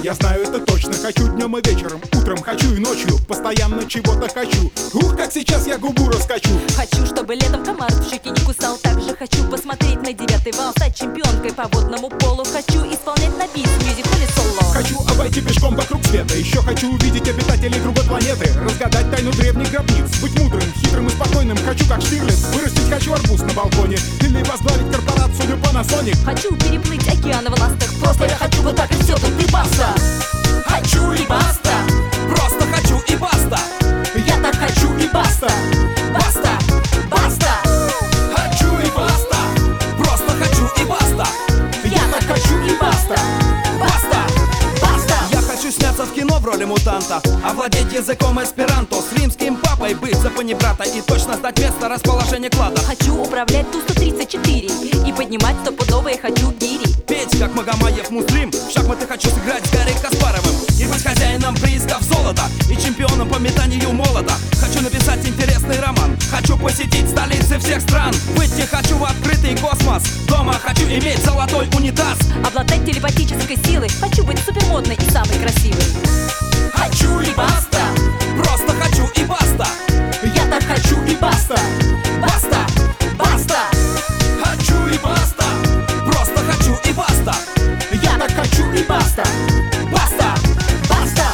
я знаю это точно. Хочу днем и вечером, утром хочу и ночью. Постоянно чего-то хочу. Ух, как сейчас я губу раскачу. Хочу, чтобы летом комар в щеки не кусал. Также хочу посмотреть на 9-й вал, стать чемпионкой по водному полу. Хочу исполнять на бис, мюзикл или соло. Хочу обойти пешком вокруг света. Еще хочу увидеть обитателей другой планеты. Разгадать тайну древних гробниц. Быть мудрым, хитрым и спокойным. Хочу как Штирлиц, вырастить хочу арбуз на балконе. Или возглавить корпорацию Panasonic. Хочу переплыть океан в ластах. Просто я хочу вот так и все, тут и баста. Хочу и баста, просто хочу и баста. Я так хочу и баста. Баста, баста. Хочу и баста, просто хочу и баста. Я так хочу и баста. Баста, баста. Я хочу сняться в кино в роли мутанта, овладеть языком эсперанто, с римским папой быть за панибрата и точно знать место расположения клада. Хочу управлять Ту-134 и поднимать стопудовые хочу гири. Петь как Магомаев Муслим, в шахматы хочу сыграть с Гарри Каспаровым и быть хозяином приисков золота и чемпионом по метанию молота. Хочу написать интересный роман, хочу посетить столицы всех стран. Выйти хочу в открытый космос, дома хочу иметь золотой унитаз. Обладать телепатической силой, хочу быть супермодной и самой красивой. Хочу и баста, просто хочу и баста. Я так хочу и баста. Баста, баста. Хочу и баста, просто хочу и баста. Я так хочу и баста. Баста, баста.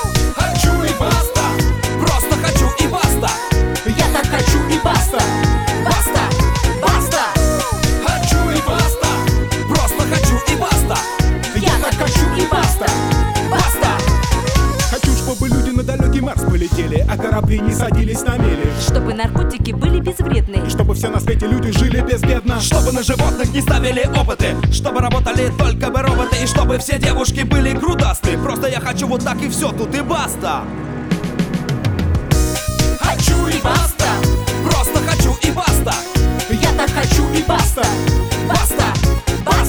Хочу и баста, просто хочу и баста. Я так хочу и баста. Баста, баста. Хочу и баста, просто хочу и баста. Я так хочу и баста. Баста. Хочу, чтобы люди на далекий Марс полетели, а корабли не садились на мели. Чтобы наркотики были безвредны. И чтобы все на свете люди жили безбедно. Чтобы на животных не ставили опыты, чтобы работали только бы роботы, и чтобы все девушки были грудасты. Просто я хочу вот так и все, тут и баста. Хочу и баста, просто хочу и баста. Я так хочу и баста. Баста, баста.